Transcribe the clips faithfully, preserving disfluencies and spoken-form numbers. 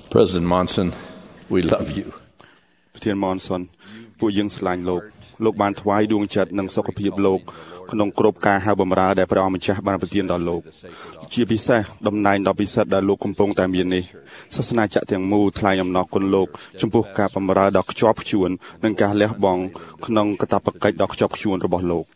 President Monson, we love you. ប្រធាន Monson ពួកយើងស្រឡាញ់លោកលោកបានថ្វាយដួងចិត្តនិងសុខភាពលោកក្នុងគ្រប់ការហៅបម្រើដែលព្រះអង្គម្ចាស់បានប្រទានដល់លោកជាពិសេសតំណែងដ៏ពិសិដ្ឋដែលលោកកំពុងតែមាននេះសាសនាចក្រទាំងមូលថ្លែងអំណរគុណលោកចំពោះការបម្រើដ៏ខ្ជាប់ខ្ជួននិងការលះបង់ក្នុងកាតព្វកិច្ចដ៏ខ្ជាប់ខ្ជួនរបស់លោក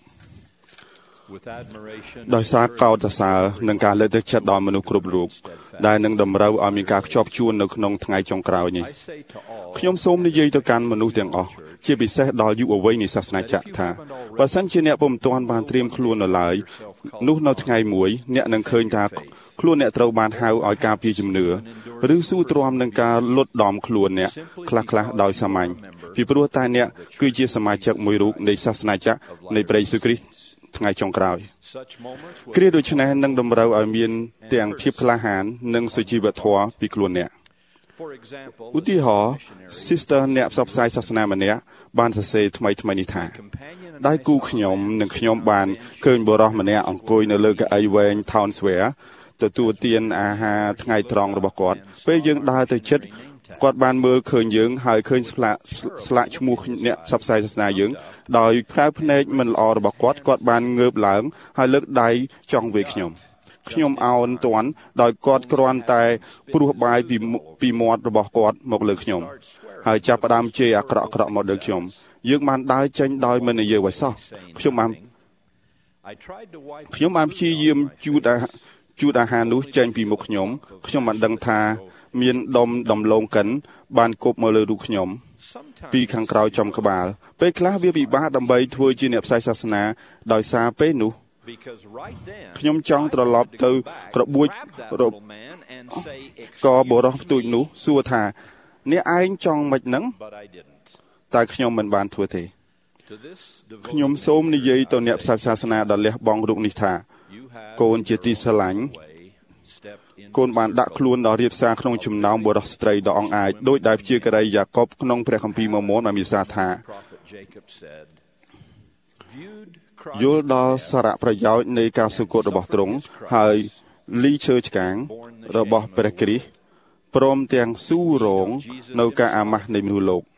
ដោយសារកោតសរសើរនិងការលើកទឹកចិត្តដល់មនុស្សគ្រប់រូបដែលនឹងតម្រូវឲ្យមានការខ្ជាប់ខ្ជួននៅក្នុងថ្ងៃចុងក្រោយនេះខ្ញុំសូមនិយាយទៅកាន់មនុស្សទាំងអស់ជាពិសេសដល់យុវវ័យនៃសាសនាចក្រថាបើសិនជាអ្នកពុំទាន់បានត្រៀមខ្លួននៅឡើយនោះនៅថ្ងៃមួយអ្នកនឹងឃើញថាខ្លួនអ្នកត្រូវបានហៅឲ្យការពារជំនឿឬស៊ូទ្រាំនឹងការលុតដំខ្លួនអ្នកខ្លះៗដោយសាមញ្ញពីព្រោះតែអ្នកគឺជាសមាជិកមួយរូបនៃសាសនាចក្រនៃព្រះយេស៊ូវគ្រីស្ទថ្ងៃចុងក្រោយគ្រាដូច្នេះនឹងតម្រូវឲ្យមានទាំងភាពក្លាហាននិងសុជីវធម៌ពីខ្លួនអ្នកឧទាហរណ៍ Sister អ្នកផ្សព្វផ្សាយសាសនាម្នាក់បានសរសេរថ្មីថ្មីនេះថាដៃគូខ្ញុំនិងខ្ញុំបានឃើញបុរសម្នាក់អង្គុយនៅលើកៅអីវែង Town Square ទទួលទានអាហារថ្ងៃត្រង់របស់គាត់ពេលយើងដើរទៅជិតគាត់បានមើលឃើញយើងហើយឃើញស្លាកស្លាកឈ្មោះអ្នកផ្សព្វផ្សាយសាសនាយើងដោយផ្កាយភ្នែកមិនល្អរបស់គាត់គាត់បានងើបឡើងហើយលើកដៃចង់វាយខ្ញុំខ្ញុំអោនទាន់ដោយគាត់គ្រាន់តែព្រោះបាយពីពីមាត់របស់គាត់មកលើខ្ញុំហើយចាប់ផ្ដើមជេរអាក្រក់ក្រក់មកលើខ្ញុំយើងបានដើរចេញដោយមិននិយាយអ្វីសោះខ្ញុំបានខ្ញុំបានព្យាយាមជូតអាជូតអាហារនោះចេញពីមុខខ្ញុំខ្ញុំបានដឹងថាមានដុំដំឡូងកិនបានគប់មកលើរូបខ្ញុំពីខាងក្រោយចំក្បាលពេលខ្លះវាពិបាកដើម្បីធ្វើជាអ្នកផ្សាយសាសនាដោយសារពេលនោះខ្ញុំចង់ត្រឡប់ទៅក្របួចក៏បរោះផ្ទូចនោះសួរថាអ្នកឯងចង់មិនហ្នឹងតែខ្ញុំមិនបានធ្វើទេខ្ញុំសូមនិយាយទៅអ្នកផ្សាយសាសនាដ៏លះបង់រូបនេះថាកូនជាទីស្រឡាញ់កូនបានដាក់ខ្លួនដល់រៀបសារក្នុងចំណោមបុរសស្ត្រីដ៏អង្អាចដោយដែលព្យាការីយ៉ាកុបក្នុងព្រះគម្ពីរម៉ូម៉ូនបានមានសារថាយល់ដល់សារៈប្រយោជន៍នៃការសុគតរបស់ទ្រង់ហើយលីឈើឆ្កាងរបស់ព្រះគ្រីស្ទព្រមទាំងស៊ូរងនៅការអាម៉ាស់នៃមនុស្សលោក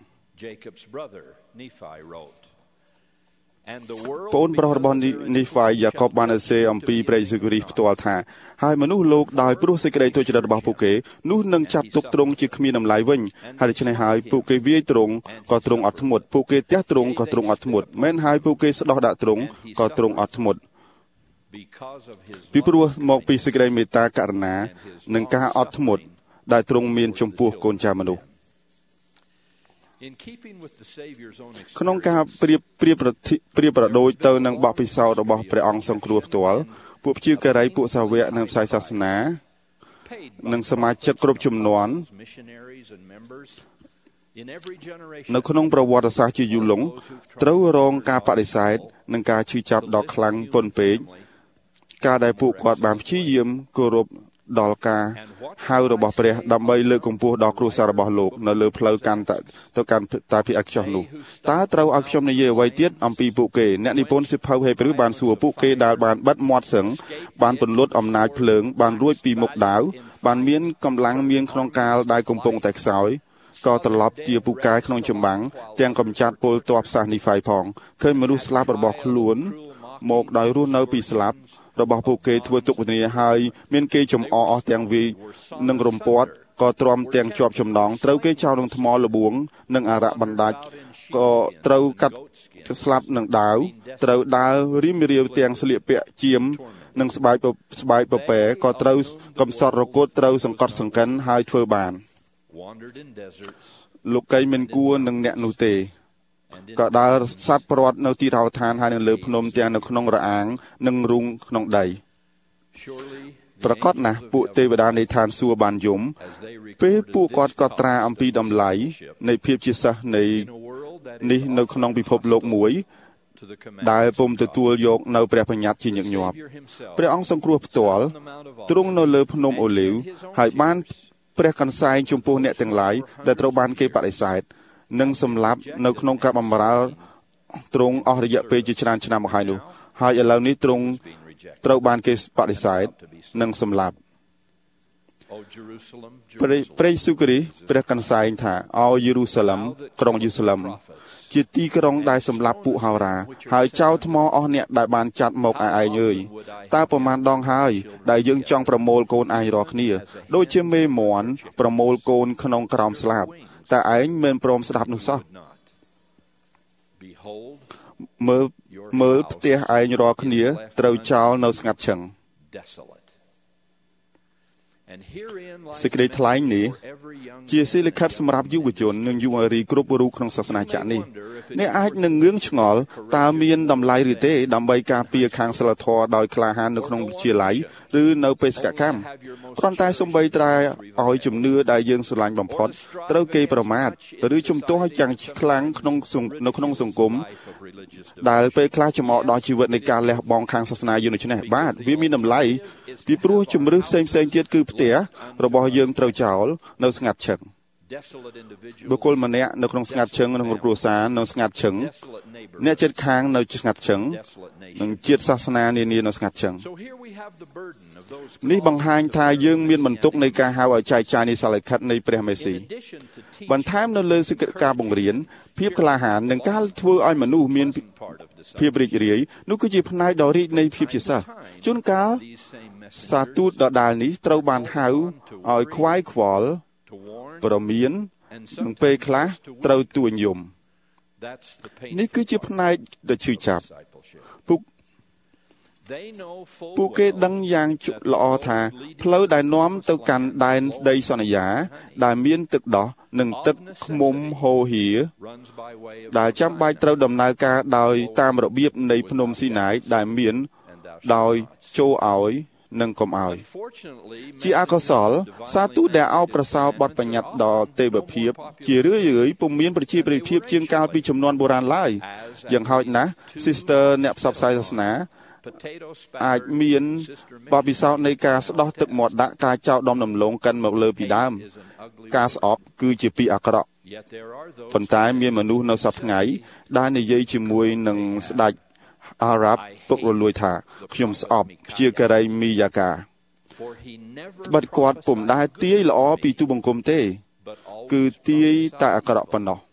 ប្អូនប្រុសរបស់នីហ្វាយយ៉ាកុបបានសរសេរអំពីព្រះយេស៊ូវគ្រីស្ទផ្ទាល់ថាហើយមនុស្សលោកដោយព្រោះសេចក្តីទុច្ចរិតរបស់ពួកគេនោះនឹងចាត់ទុកទ្រង់ជាគ្មានតម្លៃវិញហើយដូច្នេះហើយពួកគេវាយទ្រង់ក៏ទ្រង់អត់ធ្មត់ពួកគេទះទ្រង់ក៏ទ្រង់អត់ធ្មត់មែនហើយពួកគេស្ដោះដាក់ទ្រង់ក៏ទ្រង់អត់ធ្មត់ពីព្រោះមកពីសេចក្តីមេត្តាករុណានិងការអត់ធ្មត់ដែលទ្រង់មានចំពោះកូនចៅមនុស្សក្នុងការប្រៀបប្រៀបប្រៀបប្រដូចទៅនឹងបទពិសោធន៍របស់ព្រះអង្គសង្គ្រោះផ្ទាល់ពួកព្យាការីពួកសាវកនិងផ្សាយសាសនានិងសមាជិកគ្រប់ជំនាន់នៅក្នុងប្រវត្តិសាស្ត្រជាយូរលង់ត្រូវរងការបដិសេធនិងការឈឺចាប់ដ៏ខ្លាំងពន់ពេកការដែលពួកគាត់បានព្យាយាមគោរពដល់ការហៅរបស់ព្រះដើម្បីលើកកម្ពស់ដល់គ្រួសាររបស់លោកនៅលើផ្លូវកាន់ទៅកាន់តាភិអខ្ចោះនោះតើត្រូវឲ្យខ្ញុំនិយាយអ្វីទៀតអំពីពួកគេអ្នកនិពន្ធសិភៅហេព្រើរបានសួរពួកគេដែលបានបិទមាត់សឹងបានពន្លត់អំណាចភ្លើងបានរួចពីមុខដាវបានមានកម្លាំងមានក្នុងកាលដែលកំពុងតែខ្សោយក៏ត្រឡប់ជាពូកែក្នុងចម្បាំងទាំងកំចាត់ពលទ័ពសាសនីហ្វាយផងឃើញមនុស្សស្លាប់របស់ខ្លួនមកដោយរស់នៅពីស្លាប់របស់ពួកគេធ្វើទុកវេទនាហើយមានគេចំអអស់ទាំងវីនិងរំពាត់ក៏ទ្រាំទាំងជាប់ចំណងត្រូវគេចោលនឹងថ្មលបួងនិងអារៈបណ្ដាច់ក៏ត្រូវកាត់ស្លាប់នឹងដាវត្រូវដើររីមរាវទាំងស្លៀកពាក់ជាមនិងស្បែកស្បែកពពែក៏ត្រូវកំសត់រកូតត្រូវសង្កត់សង្កិនហើយធ្វើបានលោកកៃមិនគួរនឹងអ្នកនោះទេក៏ដើរសัตว์ប្រត់នៅទីរោឋានហើយនៅលើភ្នំទាំងនៅក្នុងរអាងនិងរូងក្នុងដីប្រកាសណាស់ពួកទេវតានៃឋានសួគ៌បានយំពេលពួកគាត់កត់ត្រាអំពីតម្លៃនៃភាពជាសិស្សនៃនេះនៅក្នុងពិភពលោកមួយដែលពុំទទួលយកនៅព្រះបញ្ញត្តិជាញឹកញាប់ព្រះអង្គសង្គ្រោះផ្ទាល់ទ្រង់នៅលើភ្នំអូលីវហើយបានព្រះកន្សែងចំពោះអ្នកទាំងឡាយដែលត្រូវបានគេបដិសេធនិងសម្លាប់នៅក្នុងការបម្រើទ្រង់អស់រយៈពេលជាច្រើនឆ្នាំមកហើយនោះហើយឥឡូវនេះទ្រង់ត្រូវបានគេបដិសេធនិងសម្លាប់ព្រះយេស៊ូវគ្រីស្ទព្រះកន្សែងថាអូយេរូសាឡឹមក្រុងយេរូសាឡឹមជាទីក្រុងដែលសម្លាប់ពួកហោរាហើយចោលថ្មអស់អ្នកដែលបានចាត់មកឯឯងអើយតើប្រមាណដងហើយដែលយើងចង់ប្រមូលកូនឯងរាល់គ្នាដូចជាមេមាន់ប្រមូលកូនក្នុងក្រោមស្លាបតែឯងមិនព្រមស្ដាប់នោះសោះមើលមើលផ្ទះឯងរាល់គ្នាត្រូវចោលនៅស្ងាត់ឈឹងសេចក្តីថ្លែងនេះជាសិលិខិតសម្រាប់យុវជននិងយុវនារីគ្រប់រូបក្នុងសាសនាចាក់នេះអ្នកអាចនឹងងឿងឆ្ងល់តើមានតម្លៃឬទេដើម្បីការពារខាងសិលធម៌ដោយក្លាហាននៅក្នុងវិទ្យាល័យឬនៅបេសកកម្មគ្រាន់តែសំបីត្រែឲ្យជំនឿដែលយើងស្រឡាញ់បំផុតត្រូវគេប្រមាថឬជំទាស់យ៉ាងខ្លាំងក្នុងនៅក្នុងសង្គមដែលពេលខ្លះចំអកដល់ជីវិតនៃការលះបង់ខាងសាសនាយើងដូច្នេះបាទវាមានតម្លៃពីព្រោះជំរឿផ្សេងផ្សេងទៀតគឺផ្ទះរបស់យើងត្រូវចោលនៅស្ងាត់ឈឹងបុគ្គលម្នាក់នៅក្នុងស្ងាត់ឈឹងក្នុងគ្រួសារនៅស្ងាត់ឈឹងអ្នកជិតខាងនៅស្ងាត់ឈឹងនិងជាតិសាសនានានានៅស្ងាត់ឈឹងនេះបង្ហាញថាយើងមានបន្ទុកនៃការហៅឲ្យចែកចាយនៃសាលិខិតនៃព្រះមេស៊ីបន្ថែមនៅលើសេចក្តីការបង្រៀនភាពក្លាហាននិងការធ្វើឲ្យមនុស្សមានភាពរីករាយនោះគឺជាផ្នែកដ៏រីកនៃភាពជាសិស្សជួនកាលសាទូតដដាលនេះត្រូវបានហៅឲ្យខ្វាយខ្វល់ប្រមាននិងពេលខ្លះត្រូវទួញយំនេះគឺជាផ្នែកដ៏ឈឺចាប់ពួកពួកគេដឹងយ៉ាងល្អថាផ្លូវដែលនាំទៅកាន់ដែនដីសន្យាដែលមានទឹកដោះនិងទឹកឃ្មុំហូរហៀដែលចាំបាច់ត្រូវដំណើរការដោយតាមរបៀបនៃភ្នំស៊ីណាយដែលមានដោយចូលឲ្យនិងកុំឲ្យជាអកុសលសាទូដែលអោបប្រសើរបទបញ្ញត្តិដល់ទេវភាពជារឿយរឿយពុំមានប្រជាប្រិយភាពជាងកាលពីជំនាន់បុរាណឡើយយ៉ាងហោចណាស់ Sister អ្នកផ្សព្វផ្សាយសាសនាអាចមានបទពិសោធន៍នៃការស្ដោះទឹកមាត់ដាក់ការចោទដំដំឡូងកិនមកលើពីដើមការស្អប់គឺជាពាក្យអាក្រក់ប៉ុន្តែមានមនុស្សនៅសប្តាហ៍ថ្ងៃដែលនិយាយជាមួយនឹងស្ដេចអារ៉ាប់ពុករលួយថាខ្ញុំស្អប់ព្យាការីមីយ៉ាកាត្បិតគាត់ពុំដែលទាយល្អពីទូបង្គំទេគឺទាយតែអាក្រក់ប៉ុណ្ណោះ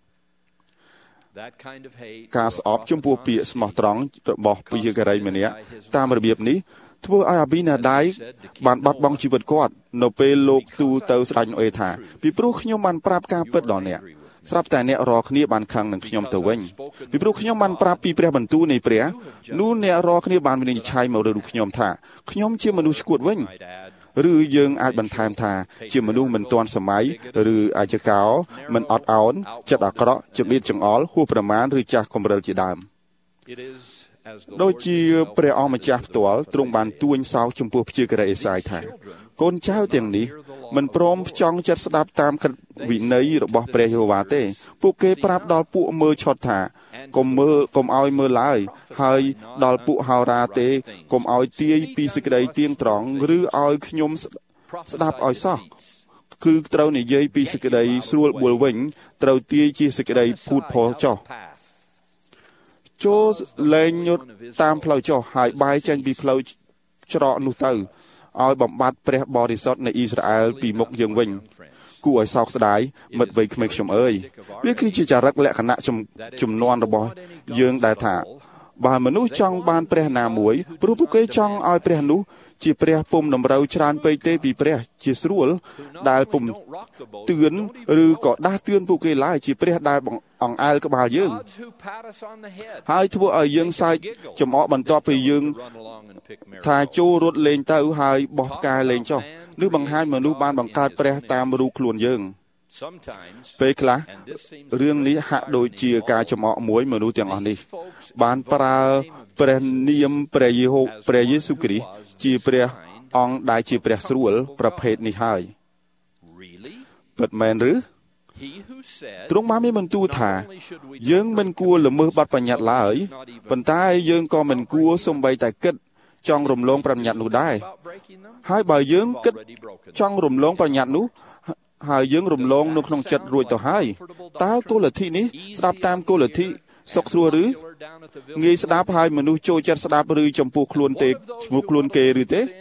ការស្អប់ចំពោះពាក្យស្មោះត្រង់របស់ព្យាការីម្នាក់តាមរបៀបនេះធ្វើឲ្យអាប៊ីណាដៃបានបាត់បង់ជីវិតគាត់នៅពេលលោកទូទៅស្ដេចណូអេថាពីព្រោះខ្ញុំបានប្រាប់ការពិតដល់អ្នកស្រាប់តែអ្នករាល់គ្នាបានខឹងនឹងខ្ញុំទៅវិញពីព្រោះខ្ញុំបានប្រាប់ពីព្រះបន្ទូលនៃព្រះនោះអ្នករាល់គ្នាបានវិនិច្ឆ័យមកលើខ្ញុំថាខ្ញុំជាមនុស្សឈួតវិញឬយើងអាចបន្ថែមថាជាមនុស្សមិនទាន់សម័យឬអាចកោមិនអត់ឱនចិត្តអាក្រក់ចង្អៀតចង្អល់ហួសប្រមាណឬចាស់កំរិលជាដើមដូចជាព្រះអង្គម្ចាស់ផ្ទាល់ទ្រង់បានទួញសោកចំពោះព្យាការីអេសាយថាកូនចៅទាំងនេះមិនព្រមចង់ចិត្តស្ដាប់តាមវិន័យរបស់ព្រះយេហូវ៉ាទេពួកគេប្រាប់ដល់ពួកមើលឆុតថាកុំមើលកុំឲ្យមើលឡើយហើយដល់ពួកហោរាទេកុំឲ្យទាយពីសេចក្តីទៀងត្រង់ឬឲ្យខ្ញុំស្ដាប់ឲ្យសោះគឺត្រូវនិយាយពីសេចក្តីស្រួលបួលវិញត្រូវទាយជាសេចក្តីភូតផលចោះចូលលែងញុតតាមផ្លូវចុះហើយបែរចេញពីផ្លូវច្រកនោះទៅឲ្យបំបត្តិព្រះបរិសុទ្ធនៃអ៊ីស្រាអែលពីមុខយើងវិញគួរឲ្យសោកស្ដាយមិត្តវ័យក្មេងខ្ញុំអើយវាគឺជាចរិតលក្ខណៈជំនាន់របស់យើងដែលថាបើមនុស្សចង់បានព្រះណាមួយព្រោះពួកគេចង់ឲ្យព្រះនោះជាព្រះពុំតម្រូវច្រើនពេកទេពីព្រះជាស្រួលដែលពុំទឿនឬក៏ដាស់តឿនពួកគេឡើយជាព្រះដែលអង្អែលក្បាលយើងហើយធ្វើឲ្យយើងសើចចំអកបន្ទាប់ពីយើងថាចូលរត់លេងទៅហើយបោះផ្កាលេងចុះឬបង្ហាញមនុស្សបានបង្កើតព្រះតាមរូបខ្លួនយើងពេលខ្លះរឿងនេះហាក់ដូចជាការចំអកមួយមនុស្សទាំងអស់នេះបានប្រើព្រះនាមព្រះយេហូព្រះយេស៊ូវគ្រីស្ទជាព្រះអង្គដែលជាព្រះស្រួលប្រភេទនេះហើយពិតមែនឬទ្រង់បានមានបន្ទូលថាយើងមិនគួរល្មើសបទបញ្ញត្តិឡើយប៉ុន្តែយើងក៏មិនគួរសំបីតែគិតចង់រំលងបញ្ញត្តិនោះដែរហើយបើយើងគិតចង់រំលងបញ្ញត្តិនោះហើយយើងរំលងនៅក្នុងចិត្តរួចទៅហើយតើគោលលទ្ធិនេះស្ដាប់តាមគោលលទ្ធិសុខស្រួលឬងាយស្ដាប់ហើយមនុស្សចូលចិត្តស្ដាប់ឬចំពោះខ្លួនទេឈ្មោះខ្លួនគេឬទេ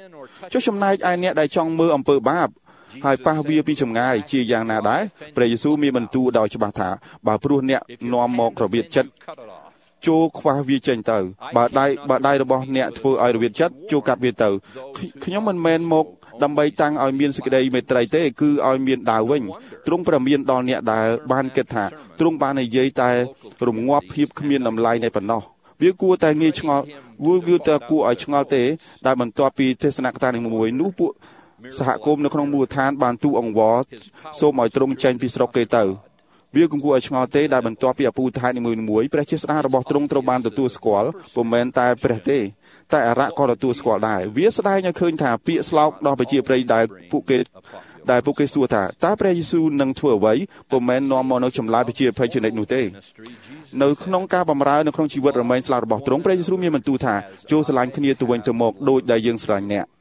ចុះចំណែកឯអ្នកដែលចង់មើលអំពើបាបហើយប៉ះវាពីចម្ងាយជាយ៉ាងណាដែរព្រះយេស៊ូវមានបន្ទូលដោយច្បាស់ថាបើព្រោះអ្នកនាំមករវិតចិត្តចូលខ្វះវាចេញទៅបើដៃបើដៃរបស់អ្នកធ្វើឲ្យរវិតចិត្តចូលកាត់វាទៅខ្ញុំមិនមែនមកដើម្បីតាំងឲ្យមានសេចក្តីមេត្រីទេគឺឲ្យមានដាវវិញទ្រង់ប្រមានដល់អ្នកដែលបានគិតថាទ្រង់បាននិយាយតែរងាប់ភាពគ្មានតម្លៃនៃប៉ុណ្ណោះវាគួរតែងាយឆ្ងល់វាគួរតែគួរឲ្យឆ្ងល់ទេដែលបន្ទាប់ពីទេសនកថានីមួយៗនោះពួកសហគមន៍នៅក្នុងមូលដ្ឋានបានទូអង្វរសូមឲ្យទ្រង់ចេញពីស្រុកគេទៅវាគួរឲ្យឆ្ងល់ទេដែលបន្ទាប់ពីអពូថែនីមួយៗព្រះជាស្ដេចរបស់ទ្រង់ត្រូវបានទទួលស្គាល់ពុំមែនតែព្រះទេតែអរៈក៏ទទួលស្គាល់ដែរវាស្ដែងឲ្យឃើញថាពាក្យស្លោកដល់ប្រជាប្រិយដែលពួកគេដែលពួកគេសួរថាតើព្រះយេស៊ូវនឹងធ្វើអ្វីពុំមែននាំមកនៅចម្លើយប្រជាភ័យជននោះទេនៅក្នុងការបម្រើនៅក្នុងជីវិតរមែងស្លាប់របស់ទ្រង់ព្រះយេស៊ូវមានបន្ទូលថាចូលស្រឡាញ់គ្នាទៅវិញទៅមកដូចដែលយើងស្រឡាញ់អ្នក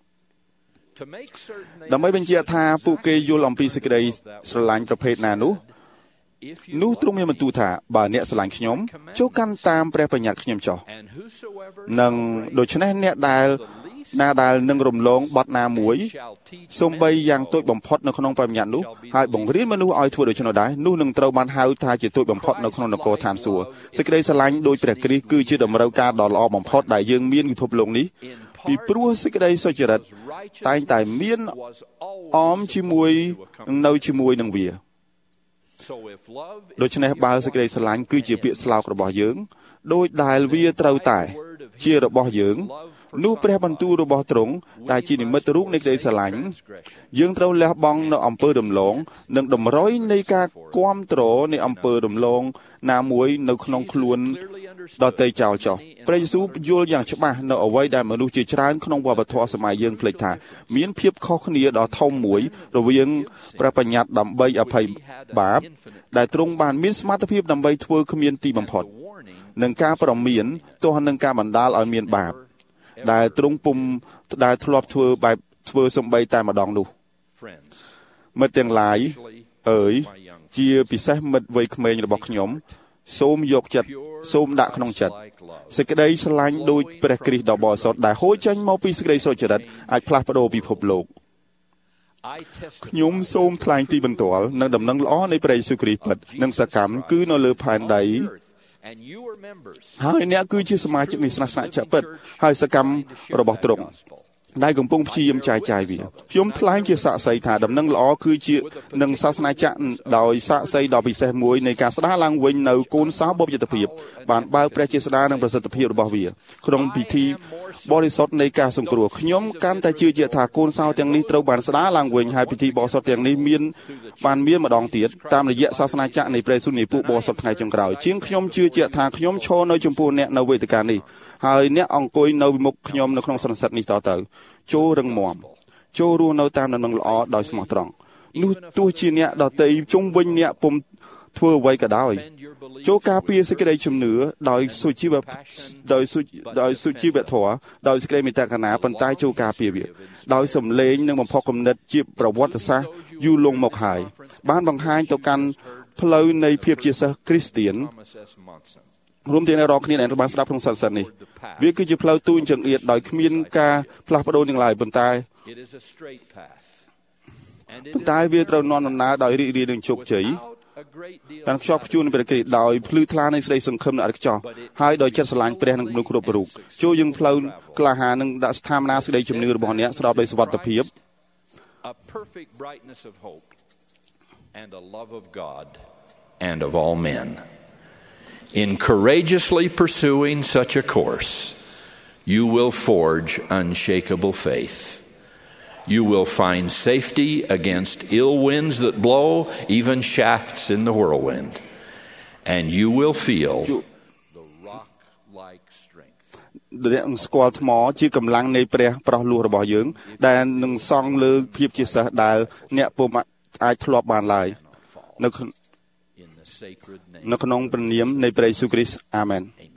ដើម្បីបញ្ជាក់ថាពួកគេយល់អំពីសេចក្តីស្រឡាញ់ប្រភេទណានោះនោះទ្រង់មានបន្ទូលថាបើអ្នកស្រឡាញ់ខ្ញុំចូលកាន់តាមព្រះបញ្ញត្តិខ្ញុំចុះនិងដូច្នេះអ្នកដែលណាដែលនឹងរំលងបទណាមួយសូម្បីយ៉ាងតូចបំផុតនៅក្នុងបញ្ញត្តិនោះហើយបង្រៀនមនុស្សឲ្យធ្វើដូច្នោះដែរនោះនឹងត្រូវបានហៅថាជាតូចបំផុតនៅក្នុងនគរឋានសួគ៌សេចក្តីស្រឡាញ់ដោយព្រះគ្រីស្ទគឺជាតម្រូវការដ៏ល្អបំផុតដែលយើងមានពិភពលោកនេះពីព្រោះសេចក្តីសុចរិតតែងតែមានអមជាមួយនៅជាមួយនឹងវាដូច្នេះបើសេចក្តីស្រឡាញ់គឺជាពាក្យស្លោករបស់យើងដោយដែលវាត្រូវតែជារបស់យើងនោះព្រះបន្ទូលរបស់ទ្រង់ដែលជានិមិត្តរូបនៃក្តីស្រឡាញ់យើងត្រូវលះបង់នៅអំពើរំលងនិងតម្រុយនៃការគាំទ្រនៃអំពើរំលងណាមួយនៅក្នុងខ្លួនដទៃចោលចោះព្រះយេស៊ូវយល់យ៉ាងច្បាស់នៅអ្វីដែលមនុស្សជាច្រើនក្នុងវប្បធម៌សម័យយើងភ្លេចថាមានភាពខុសគ្នាដ៏ធំមួយរវាងព្រះបញ្ញត្តិដើម្បីអភ័យបាបដែលទ្រង់បានមានសមត្ថភាពដើម្បីធ្វើគ្មានទីបំផុតនិងការប្រមានទោះនឹងការបណ្ដាលឲ្យមានបាបដែលទ្រង់ពុំដែលធ្លាប់ធ្វើបែបធ្វើសំបីតែម្ដងនោះមិត្តទាំងឡាយអើយជាពិសេសមិត្តវ័យក្មេងរបស់ខ្ញុំសូមយកចិត្តសូមដាក់ក្នុងចិត្តសេចក្តីស្រឡាញ់ដោយព្រះគ្រីស្ទដ៏បរិសុទ្ធដែលហូរចេញមកពីសេចក្តីសុចរិតអាចផ្លាស់ប្ដូរពិភពលោកខ្ញុំសូមថ្លែងទីបន្ទាល់នឹងដំណឹងល្អនៃព្រះយេស៊ូវគ្រីស្ទពិតនិងសកម្មគឺនៅលើផែនដីហើយអ្នកគឺជាសមាជិកនៃសាសនាចក្រពិតហើយសកម្មរបស់ទ្រង់ដែលកំពុងព្យាយាមចាយចាយវាខ្ញុំថ្លែងជាសាក្សីថាដំណឹងល្អគឺជានឹងសាសនាចក្រដោយសាក្សីដ៏ពិសេសមួយនៃការស្ដារឡើងវិញនៅកូនសោបុព្វយុទ្ធភាពបានបើកព្រះជាស្ដារនិងប្រសិទ្ធភាពរបស់វាក្នុងពិធីបរិសុទ្ធនៃការសង្គ្រោះខ្ញុំកាន់តែជឿជាក់ថាកូនសោទាំងនេះត្រូវបានស្ដារឡើងវិញហើយពិធីបរិសុទ្ធទាំងនេះមានបានមានម្ដងទៀតតាមរយៈសាសនាចក្រនៃព្រះសុនីពួកបរិសុទ្ធថ្ងៃចុងក្រោយជាងខ្ញុំជឿជាក់ថាខ្ញុំឈរនៅចំពោះអ្នកនៅវេទិកានេះហើយអ្នកអង្គុយនៅមុខខ្ញុំនៅក្នុងសន្និសីទនេះតទៅចូលរឹងមាំចូលរស់នៅតាមដំណឹងល្អដោយស្មោះត្រង់នោះទោះជាអ្នកដតីជុំវិញអ្នកពុំធ្វើអ្វីក៏ដោយចូលការពារសេចក្តីជំនឿដោយសុជីវដោយសុដោយសុជីវធម៌ដោយសេចក្តីមេត្តាករុណាប៉ុន្តែចូលការពារវាដោយសំឡេងនិងបំផុសគំនិតជាប្រវត្តិសាស្ត្រយូរលង់មកហើយបានបង្ហាញទៅកាន់ផ្លូវនៃភាពជាសិស្សគ្រីស្ទៀនរួមទាំងអ្នករាល់គ្នាដែលបានស្ដាប់ក្នុងសន្និសីទនេះវាគឺជាផ្លូវទូចចង្អៀតដោយគ្មានការផ្លាស់ប្ដូរទាំងឡាយប៉ុន្តែប៉ុន្តែវាត្រូវនាំដំណើរដោយរីករាយនឹងជោគជ័យបានខ្ជាប់ខ្ជួននឹងព្រះគ្រីស្ទដោយភ្លឺថ្លានៃសេចក្តីសង្ឃឹមនិងអរិយខ្ចោះហើយដោយចិត្តស្រឡាញ់ព្រះនិងមនុស្សគ្រប់រូបចូលយើងផ្លូវក្លាហាននិងដាក់ស្ថាបនាសេចក្តីជំនឿរបស់អ្នកស្របដោយសុវត្ថិភាព a perfect brightness of hope and a love of God and of all men in courageously pursuing such a course you will forge unshakable faith you will find safety against ill winds that blow even shafts in the whirlwind and you will feel the rock like strength ដែលស្គាល់ថ្មជាកម្លាំងនៃព្រះប្រោះលោះរបស់យើងដែលនឹងសង់លើភាពជាសិស្សដែលអ្នកពុំអាចធ្លាប់បានឡើយនៅនៅក្នុងព្រះនាមនៃព្រះយេស៊ូវគ្រីស្ទអាមែន